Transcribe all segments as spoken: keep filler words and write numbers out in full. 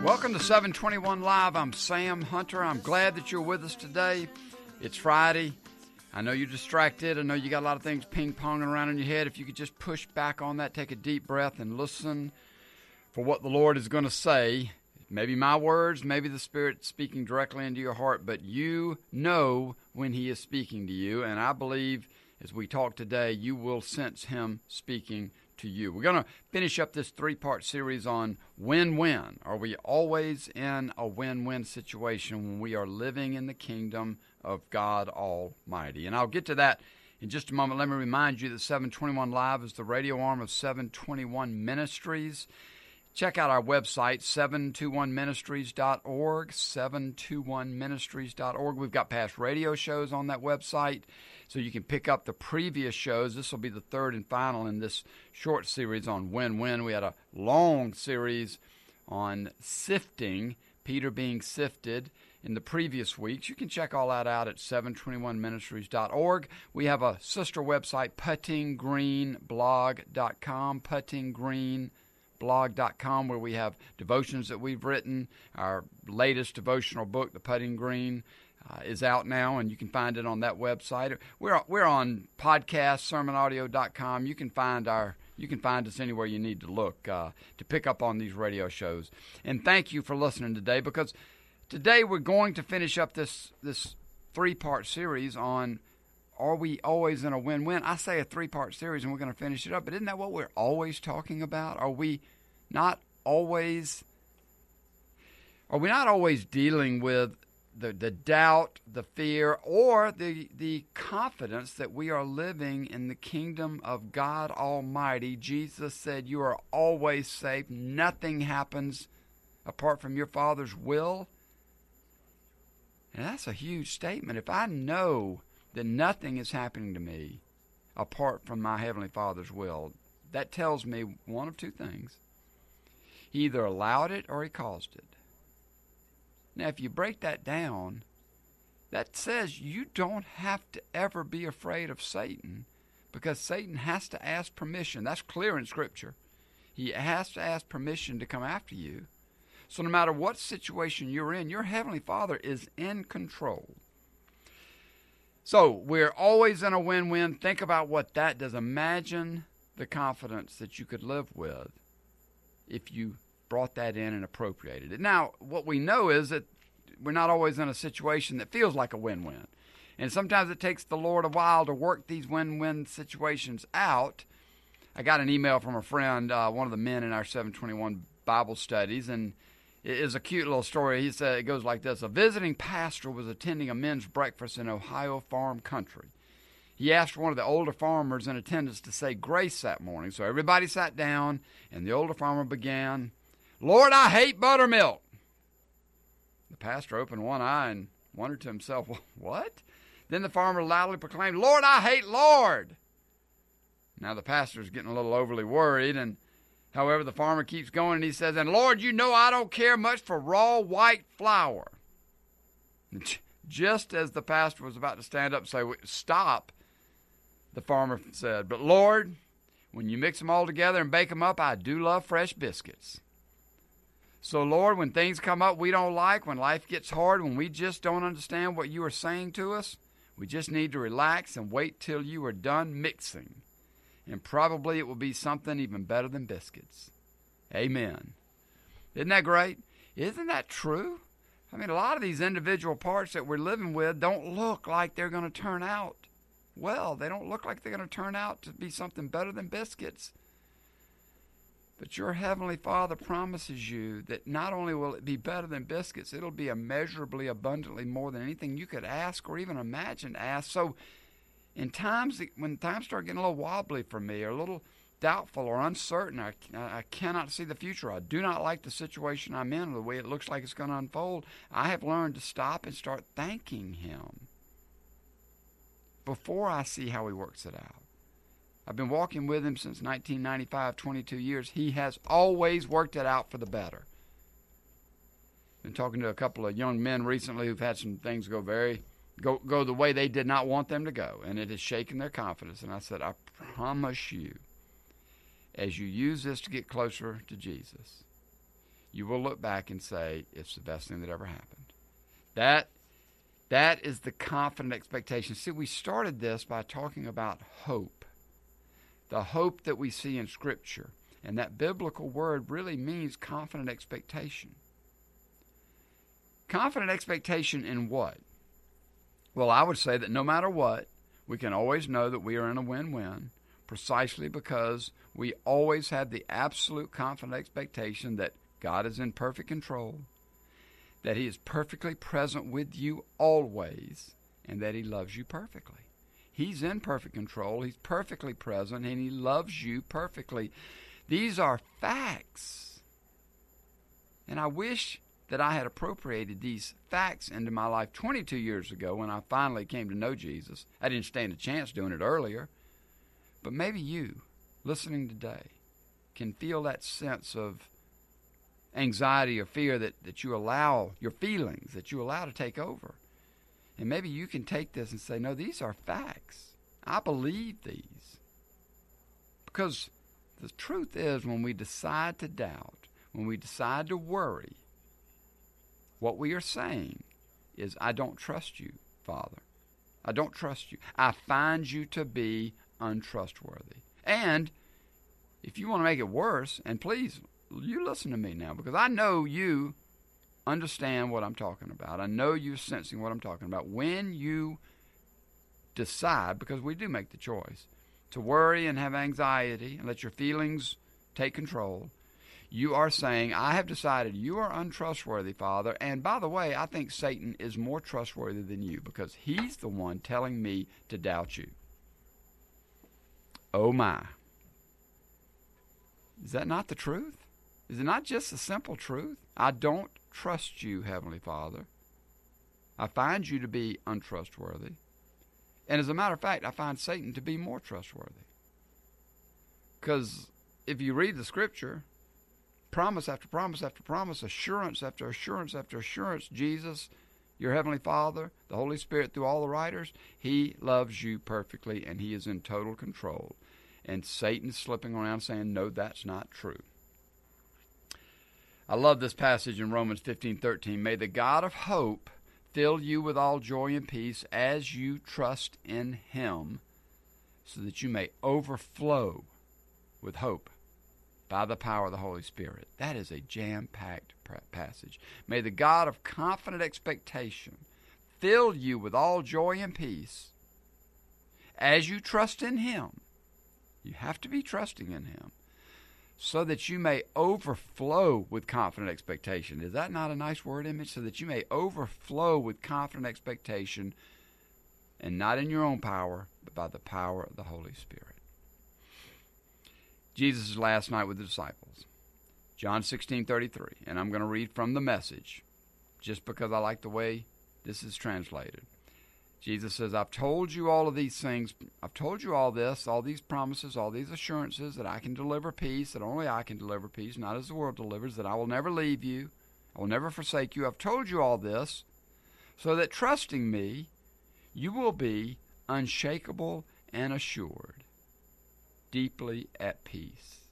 Welcome to seven twenty-one Live. I'm Sam Hunter. I'm glad that you're with us today. It's Friday. I know you're distracted. I know you got a lot of things ping-ponging around in your head. If you could just push back on that, take a deep breath, and listen for what the Lord is going to say. Maybe my words, maybe the Spirit speaking directly into your heart, but you know when He is speaking to you, and I believe as we talk today, you will sense Him speaking to you. We're going to finish up this three-part series on win-win. Are we always in a win-win situation when we are living in the kingdom of God Almighty? And I'll get to that in just a moment. Let me remind you that seven twenty-one Live is the radio arm of seven twenty-one Ministries. Check out our website, seven twenty-one ministries dot org, seven twenty-one ministries dot org. We've got past radio shows on that website, so you can pick up the previous shows. This will be the third and final in this short series on win-win. We had a long series on sifting, Peter being sifted, in the previous weeks. You can check all that out at seven twenty-one ministries dot org. We have a sister website, putting green blog dot com, putting green blog dot com, where we have devotions that we've written. Our latest devotional book, The Putting Green, uh, is out now, and you can find it on that website. We're we're on podcast, sermon audio dot com. You can find our you can find us anywhere you need to look uh, to pick up on these radio shows. And thank you for listening today, because today we're going to finish up this this three-part series on, are we always in a win-win? I say a three-part series, and we're going to finish it up, but isn't that what we're always talking about? Are we not always, are we not always dealing with the, the doubt, the fear, or the, the confidence that we are living in the kingdom of God Almighty? Jesus said, you are always safe. Nothing happens apart from your Father's will. And that's a huge statement. If I know that nothing is happening to me apart from my Heavenly Father's will, that tells me one of two things. He either allowed it or He caused it. Now, if you break that down, that says you don't have to ever be afraid of Satan, because Satan has to ask permission. That's clear in Scripture. He has to ask permission to come after you. So no matter what situation you're in, your Heavenly Father is in control. So we're always in a win-win. Think about what that does. Imagine the confidence that you could live with if you brought that in and appropriated it. Now, what we know is that we're not always in a situation that feels like a win-win. And sometimes it takes the Lord a while to work these win-win situations out. I got an email from a friend, uh, one of the men in our seven twenty-one Bible studies, and it is a cute little story. He said it goes like this. A visiting pastor was attending a men's breakfast in Ohio farm country. He asked one of the older farmers in attendance to say grace that morning. So everybody sat down, and the older farmer began, Lord, I hate buttermilk. The pastor opened one eye and wondered to himself, what? Then the farmer loudly proclaimed, Lord, I hate lard. Now the pastor's getting a little overly worried, and however, the farmer keeps going, and he says, and Lord, you know I don't care much for raw white flour. Just as the pastor was about to stand up and say, stop, the farmer said, but Lord, when you mix them all together and bake them up, I do love fresh biscuits. So Lord, when things come up we don't like, when life gets hard, when we just don't understand what you are saying to us, we just need to relax and wait till you are done mixing. And probably it will be something even better than biscuits. Amen. Isn't that great? Isn't that true? I mean, a lot of these individual parts that we're living with don't look like they're going to turn out well. They don't look like they're going to turn out to be something better than biscuits. But your Heavenly Father promises you that not only will it be better than biscuits, it'll be immeasurably, abundantly more than anything you could ask or even imagine to ask. So in times, when times start getting a little wobbly for me, or a little doubtful or uncertain, I, I cannot see the future, I do not like the situation I'm in or the way it looks like it's going to unfold, I have learned to stop and start thanking Him before I see how He works it out. I've been walking with Him since nineteen ninety-five, twenty-two years. He has always worked it out for the better. Been talking to a couple of young men recently who've had some things go very go go the way they did not want them to go, and it has shaken their confidence. And I said, I promise you, as you use this to get closer to Jesus, you will look back and say, it's the best thing that ever happened. That, that is the confident expectation. See, we started this by talking about hope, the hope that we see in Scripture. And that biblical word really means confident expectation. Confident expectation in what? Well, I would say that no matter what, we can always know that we are in a win-win, precisely because we always have the absolute confident expectation that God is in perfect control, that He is perfectly present with you always, and that He loves you perfectly. He's in perfect control, He's perfectly present, and He loves you perfectly. These are facts. And I wish that I had appropriated these facts into my life twenty-two years ago when I finally came to know Jesus. I didn't stand a chance doing it earlier. But maybe you, listening today, can feel that sense of anxiety or fear that, that you allow, your feelings, that you allow to take over. And maybe you can take this and say, no, these are facts. I believe these. Because the truth is, when we decide to doubt, when we decide to worry, what we are saying is, I don't trust you, Father. I don't trust you. I find you to be untrustworthy. And if you want to make it worse, and please, you listen to me now, because I know you understand what I'm talking about. I know you're sensing what I'm talking about. When you decide, because we do make the choice, to worry and have anxiety and let your feelings take control, you are saying, I have decided you are untrustworthy, Father. And by the way, I think Satan is more trustworthy than you because he's the one telling me to doubt you. Oh my. Is that not the truth? Is it not just the simple truth? I don't trust you, Heavenly Father. I find you to be untrustworthy. And as a matter of fact, I find Satan to be more trustworthy. Because if you read the Scripture, promise after promise after promise, assurance after assurance after assurance, Jesus, your Heavenly Father, the Holy Spirit through all the writers, He loves you perfectly and He is in total control. And Satan's slipping around saying, no, that's not true. I love this passage in Romans fifteen thirteen. May the God of hope fill you with all joy and peace as you trust in Him, so that you may overflow with hope by the power of the Holy Spirit. That is a jam-packed passage. May the God of confident expectation fill you with all joy and peace as you trust in Him. You have to be trusting in Him, so that you may overflow with confident expectation. Is that not a nice word image? So that you may overflow with confident expectation, and not in your own power, but by the power of the Holy Spirit. Jesus' last night with the disciples. John sixteen thirty-three. And I'm going to read from the Message, just because I like the way this is translated. Jesus says, I've told you all of these things. I've told you all this, all these promises, all these assurances that I can deliver peace, that only I can deliver peace, not as the world delivers, that I will never leave you, I will never forsake you. I've told you all this so that trusting me, you will be unshakable and assured, deeply at peace.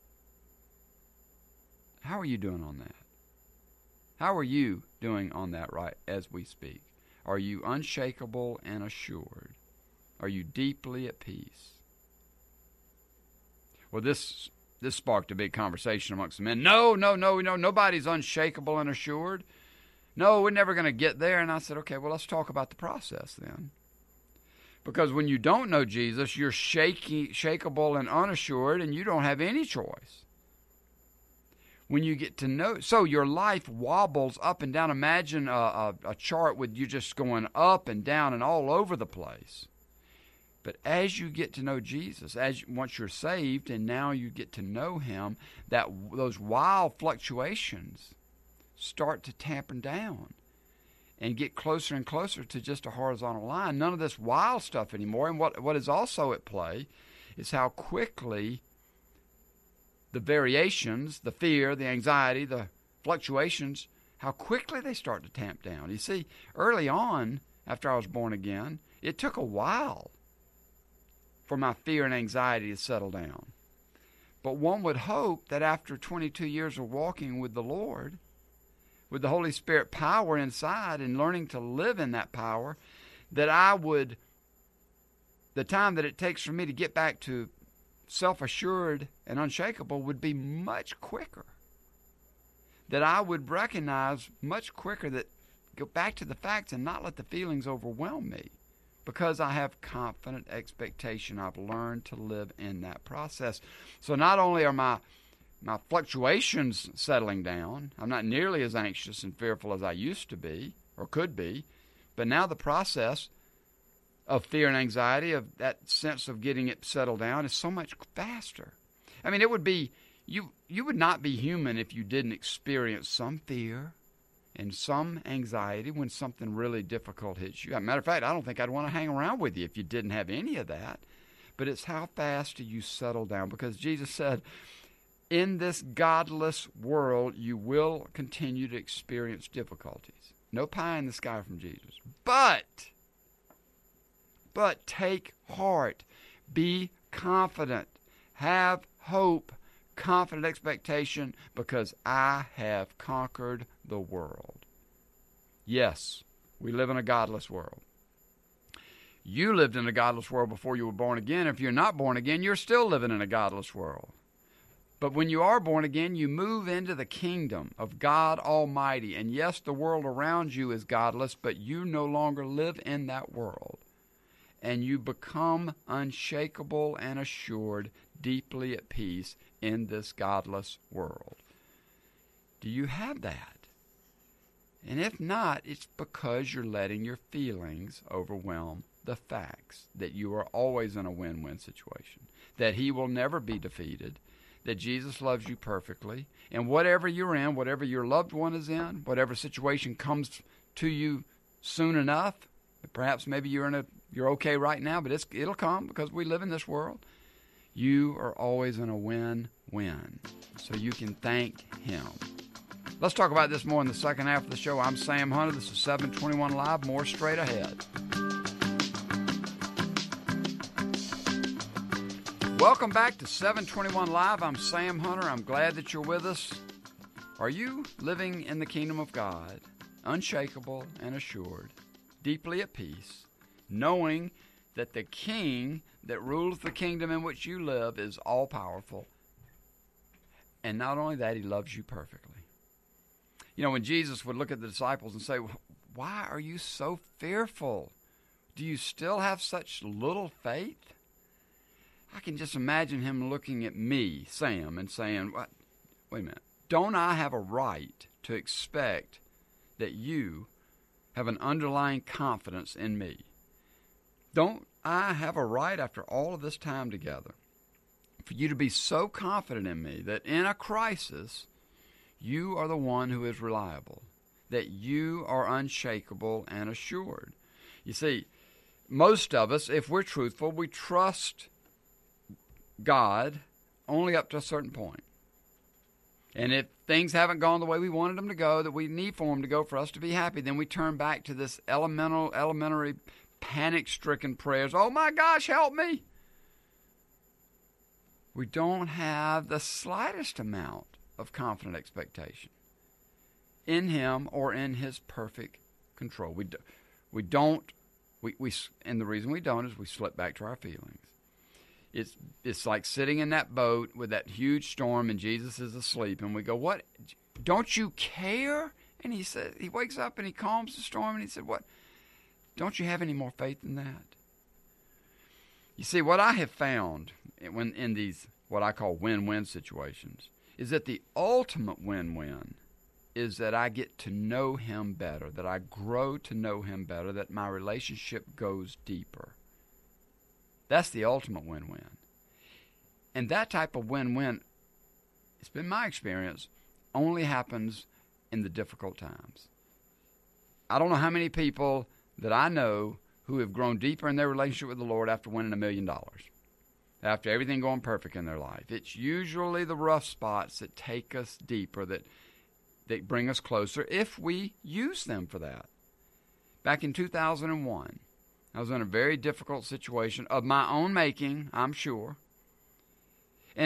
How are you doing on that? How are you doing on that right as we speak? Are you unshakable and assured? Are you deeply at peace? Well, this this sparked a big conversation amongst the men. No, no, no, no, nobody's unshakable and assured. No, we're never going to get there. And I said, okay, well, let's talk about the process then. Because when you don't know Jesus, you're shaky, shakeable and unassured, and you don't have any choice. When you get to know, so your life wobbles up and down. Imagine a, a, a chart with you just going up and down and all over the place. But as you get to know Jesus, as once you're saved and now you get to know Him, that those wild fluctuations start to tamper down and get closer and closer to just a horizontal line. None of this wild stuff anymore. And what what is also at play is how quickly the variations, the fear, the anxiety, the fluctuations, how quickly they start to tamp down. You see, early on, after I was born again, it took a while for my fear and anxiety to settle down. But one would hope that after twenty-two years of walking with the Lord, with the Holy Spirit power inside and learning to live in that power, that I would, the time that it takes for me to get back to self-assured and unshakable would be much quicker. That I would recognize much quicker that go back to the facts and not let the feelings overwhelm me, because I have confident expectation. I've learned to live in that process. So not only are my my fluctuations settling down, I'm not nearly as anxious and fearful as I used to be or could be, but now the process of fear and anxiety, of that sense of getting it settled down, is so much faster. I mean, it would be, you you would not be human if you didn't experience some fear and some anxiety when something really difficult hits you. As a matter of fact, I don't think I'd want to hang around with you if you didn't have any of that. But it's how fast do you settle down? Because Jesus said, in this godless world, you will continue to experience difficulties. No pie in the sky from Jesus. But, but take heart. Be confident. Have hope. Confident expectation, because I have conquered the world. Yes, we live in a godless world. You lived in a godless world before you were born again. If you're not born again, you're still living in a godless world. But when you are born again, you move into the kingdom of God Almighty. And yes, the world around you is godless, but you no longer live in that world. And you become unshakable and assured, deeply at peace in this godless world. Do you have that? And if not, it's because you're letting your feelings overwhelm the facts that you are always in a win-win situation, that He will never be defeated, that Jesus loves you perfectly, and whatever you're in, whatever your loved one is in, whatever situation comes to you soon enough, perhaps maybe you're in a you're okay right now, but it's, it'll come because we live in this world. You are always in a win-win, so you can thank Him. Let's talk about this more in the second half of the show. I'm Sam Hunter. This is seven twenty-one Live. More straight ahead. Welcome back to seven twenty-one Live. I'm Sam Hunter. I'm glad that you're with us. Are you living in the kingdom of God, unshakable and assured, deeply at peace, knowing that the King that rules the kingdom in which you live is all-powerful? And not only that, He loves you perfectly. You know, when Jesus would look at the disciples and say, why are you so fearful? Do you still have such little faith? I can just imagine Him looking at me, Sam, and saying, what? Wait a minute. Don't I have a right to expect that you have an underlying confidence in me? Don't I have a right, after all of this time together, for you to be so confident in me that in a crisis, you are the one who is reliable, that you are unshakable and assured? You see, most of us, if we're truthful, we trust God only up to a certain point. And if things haven't gone the way we wanted them to go, that we need for them to go for us to be happy, then we turn back to this elemental, elementary, panic-stricken prayers. Oh my gosh, help me! We don't have the slightest amount of confident expectation in Him or in His perfect control. We, do, we don't, we, we, and the reason we don't is we slip back to our feelings. It's it's like sitting in that boat with that huge storm and Jesus is asleep, and we go, what? Don't you care? And he said, he wakes up and he calms the storm, and he said, what? Don't you have any more faith than that? You see, what I have found when in these what I call win-win situations is that the ultimate win-win is that I get to know Him better, that I grow to know Him better, that my relationship goes deeper. That's the ultimate win-win. And that type of win-win, it's been my experience, only happens in the difficult times. I don't know how many people that I know who have grown deeper in their relationship with the Lord after winning a million dollars, after everything going perfect in their life. It's usually the rough spots that take us deeper, that, that bring us closer, if we use them for that. Back in two thousand one, I was in a very difficult situation of my own making, I'm sure. And it,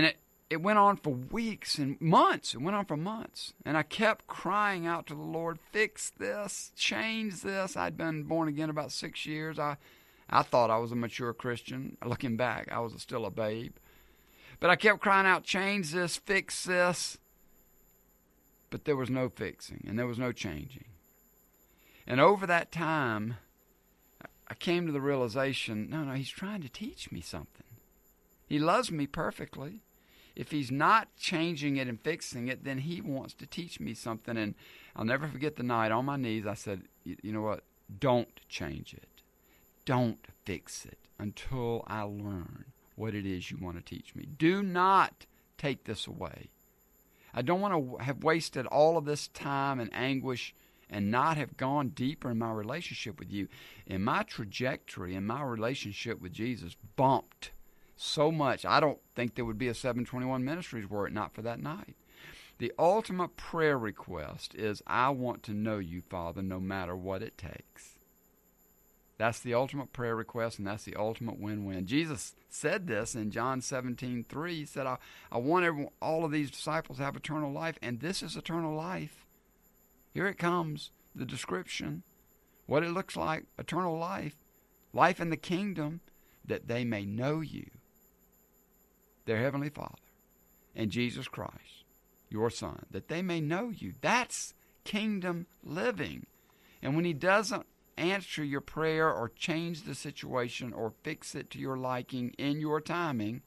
it went on for weeks and months. It went on for months. And I kept crying out to the Lord, fix this, change this. I'd been born again about six years. I, I thought I was a mature Christian. Looking back, I was still a babe. But I kept crying out, change this, fix this. But there was no fixing, and there was no changing. And over that time, I came to the realization, no, no, he's trying to teach me something. He loves me perfectly. If he's not changing it and fixing it, then he wants to teach me something. And I'll never forget the night on my knees, I said, you know what? Don't change it. Don't fix it until I learn what it is you want to teach me. Do not take this away. I don't want to have wasted all of this time and anguish and not have gone deeper in my relationship with you. And my trajectory in my relationship with Jesus bumped so much. I don't think there would be a seven twenty-one Ministries were it not for that night. The ultimate prayer request is, I want to know you, Father, no matter what it takes. That's the ultimate prayer request, and that's the ultimate win-win. Jesus said this in John seventeen three. He said, I, I want everyone, all of these disciples to have eternal life, and this is eternal life. Here it comes, the description, what it looks like, eternal life, life in the kingdom, that they may know you, their heavenly Father, and Jesus Christ, your Son, that they may know you. That's kingdom living. And when he doesn't answer your prayer or change the situation or fix it to your liking in your timing,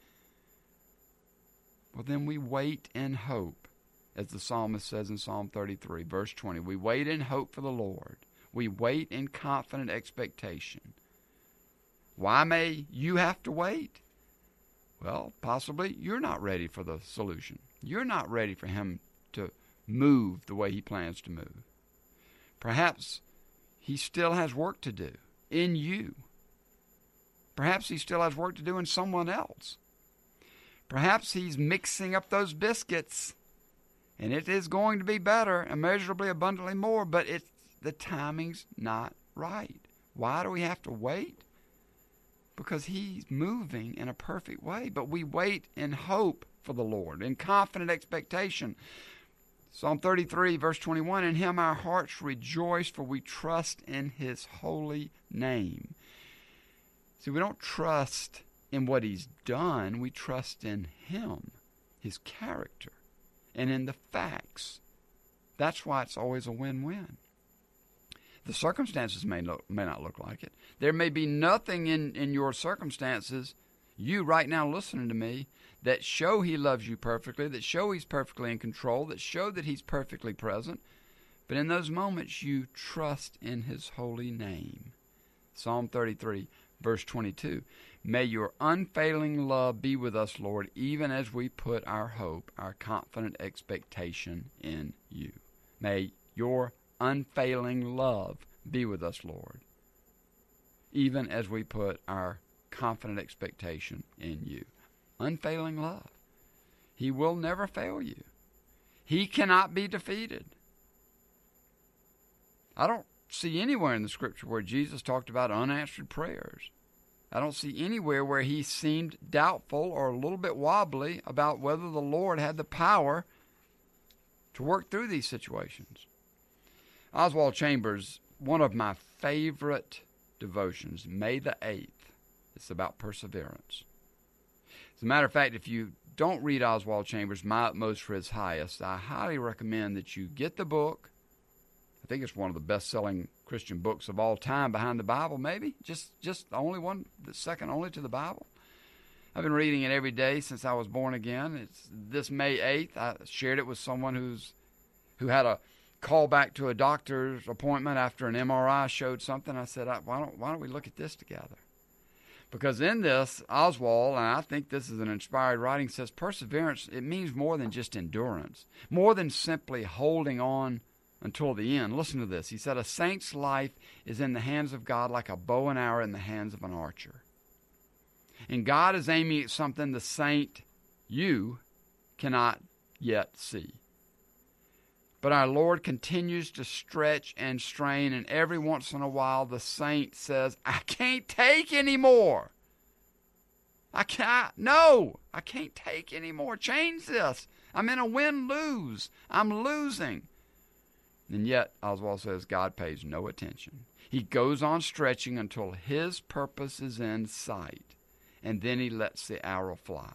well, then we wait in hope, as the psalmist says in Psalm thirty-three, verse twenty. We wait in hope for the Lord. We wait in confident expectation. Why may you have to wait? Well, possibly you're not ready for the solution. You're not ready for him to move the way he plans to move. Perhaps he still has work to do in you. Perhaps he still has work to do in someone else. Perhaps he's mixing up those biscuits, and it is going to be better, immeasurably, abundantly more, but it's, the timing's not right. Why do we have to wait? Because he's moving in a perfect way, but we wait in hope for the Lord, in confident expectation. Psalm thirty-three, verse twenty-one, in him our hearts rejoice, for we trust in his holy name. See, we don't trust in what he's done. We trust in him, his character, and in the facts. That's why it's always a win-win. The circumstances may, look, may not look like it. There may be nothing in, in your circumstances, you right now listening to me, that show he loves you perfectly, that show he's perfectly in control, that show that he's perfectly present. But in those moments, you trust in his holy name. Psalm thirty-three, verse twenty-two. May your unfailing love be with us, Lord, even as we put our hope, our confident expectation in you. May your unfailing love be with us, Lord, even as we put our confident expectation in you. Unfailing love. He will never fail you. He cannot be defeated. I don't see anywhere in the Scripture where Jesus talked about unanswered prayers. I don't see anywhere where he seemed doubtful or a little bit wobbly about whether the Lord had the power to work through these situations. Oswald Chambers, one of my favorite devotions, May the eighth. It's about perseverance. As a matter of fact, if you don't read Oswald Chambers' My Utmost for His Highest, I highly recommend that you get the book. I think it's one of the best-selling Christian books of all time, behind the Bible, maybe. Just just the only one, the second only to the Bible. I've been reading it every day since I was born again. It's this May eighth. I shared it with someone who's who had a call back to a doctor's appointment after an M R I showed something. I said, why don't why don't we look at this together? Because in this, Oswald, and I think this is an inspired writing, says perseverance, it means more than just endurance, more than simply holding on until the end. Listen to this. He said, a saint's life is in the hands of God like a bow and arrow in the hands of an archer. And God is aiming at something the saint, you, cannot yet see. But our Lord continues to stretch and strain, and every once in a while the saint says, I can't take any more. I can't. No, I can't take any more. Change this. I'm in a win-lose. I'm losing. And yet, Oswald says God pays no attention. He goes on stretching until his purpose is in sight, and then he lets the arrow fly.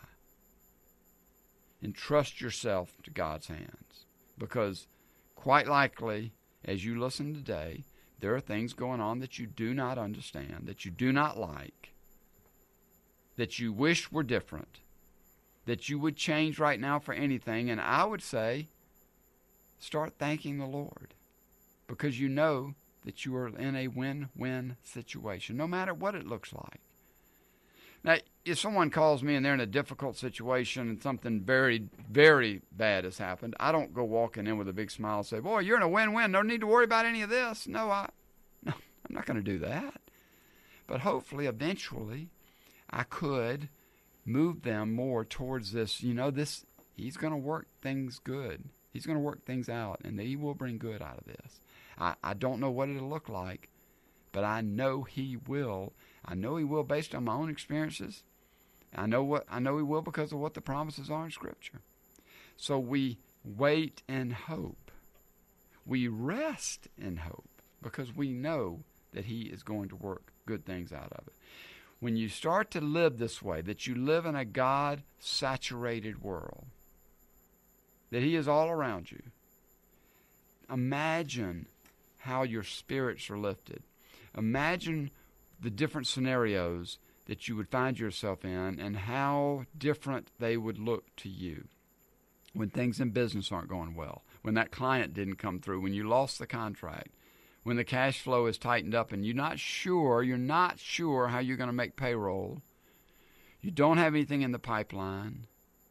Entrust yourself to God's hands, because quite likely, as you listen today, there are things going on that you do not understand, that you do not like, that you wish were different, that you would change right now for anything. And I would say, start thanking the Lord, because you know that you are in a win-win situation, no matter what it looks like. Now, if someone calls me and they're in a difficult situation and something very, very bad has happened, I don't go walking in with a big smile and say, boy, you're in a win-win. No need to worry about any of this. No, I, no, I'm not going to do that. But hopefully, eventually, I could move them more towards this, you know, this, he's going to work things good. He's going to work things out, and he will bring good out of this. I, I don't know what it'll look like, but I know he will. I know he will based on my own experiences. I know what I know he will because of what the promises are in Scripture. So we wait in hope. We rest in hope because we know that he is going to work good things out of it. When you start to live this way, that you live in a God-saturated world, that he is all around you, imagine how your spirits are lifted. Imagine the different scenarios that you would find yourself in and how different they would look to you when things in business aren't going well, when that client didn't come through, when you lost the contract, when the cash flow is tightened up and you're not sure, you're not sure how you're going to make payroll, you don't have anything in the pipeline,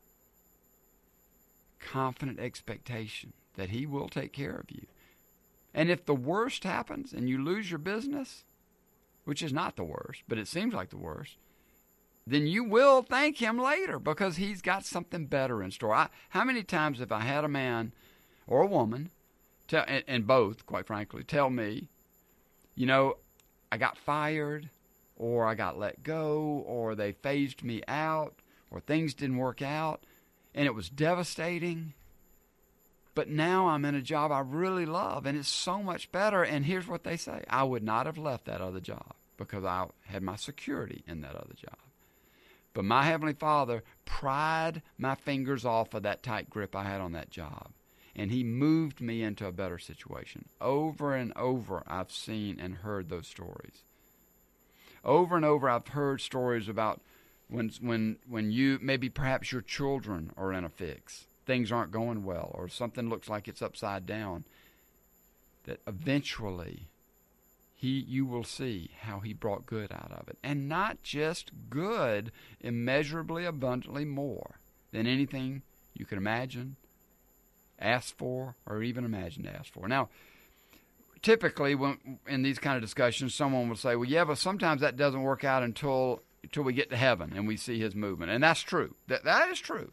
confident expectation that he will take care of you. And if the worst happens and you lose your business, which is not the worst, but it seems like the worst, then you will thank him later because he's got something better in store. I, how many times have I had a man or a woman, tell, and, and both, quite frankly, tell me, you know, I got fired, or I got let go, or they phased me out, or things didn't work out, and it was devastating. But now I'm in a job I really love, and it's so much better. And here's what they say. I would not have left that other job because I had my security in that other job. But my Heavenly Father pried my fingers off of that tight grip I had on that job, and he moved me into a better situation. Over and over, I've seen and heard those stories. Over and over, I've heard stories about when, when, when you, maybe perhaps your children are in a fix. Things aren't going well, or something looks like it's upside down, that eventually he, you will see how he brought good out of it. And not just good, immeasurably, abundantly more than anything you could imagine, ask for, or even imagine to ask for. Now, typically when in these kind of discussions, someone will say, well, yeah, but sometimes that doesn't work out until, until we get to heaven and we see his movement. And that's true. That, that is true.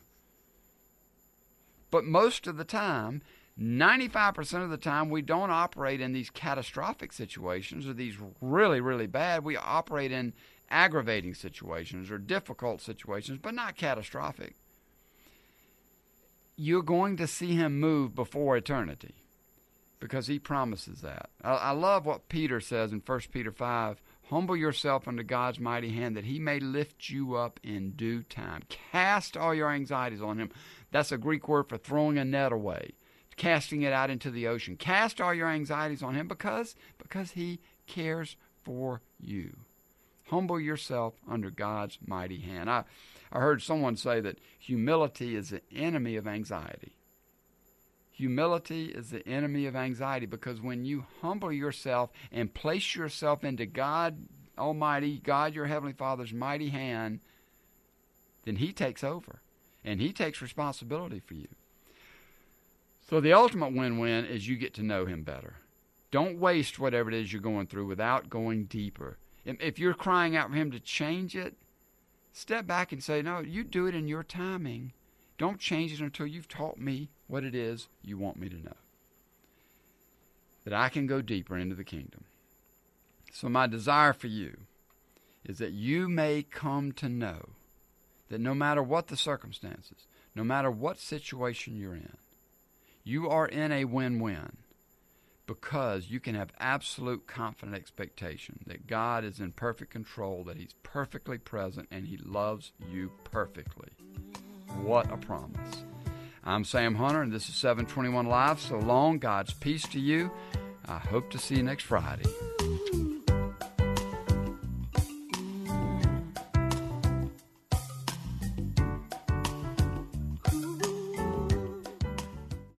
But most of the time, ninety-five percent of the time, we don't operate in these catastrophic situations or these really, really bad. We operate in aggravating situations or difficult situations, but not catastrophic. You're going to see him move before eternity because he promises that. I, I love what Peter says in First Peter five. Humble yourself under God's mighty hand that he may lift you up in due time. Cast all your anxieties on him. That's a Greek word for throwing a net away, casting it out into the ocean. Cast all your anxieties on him because, because he cares for you. Humble yourself under God's mighty hand. I, I heard someone say that humility is the enemy of anxiety. Humility is the enemy of anxiety because when you humble yourself and place yourself into God Almighty, God your Heavenly Father's mighty hand, then he takes over and he takes responsibility for you. So the ultimate win-win is you get to know him better. Don't waste whatever it is you're going through without going deeper. If you're crying out for him to change it, step back and say, no, you do it in your timing. Don't change it until you've taught me what it is you want me to know. That I can go deeper into the kingdom. So my desire for you is that you may come to know that no matter what the circumstances, no matter what situation you're in, you are in a win-win because you can have absolute confident expectation that God is in perfect control, that He's perfectly present, and He loves you perfectly. What a promise. I'm Sam Hunter, and this is seven twenty-one Live. So long. God's peace to you. I hope to see you next Friday.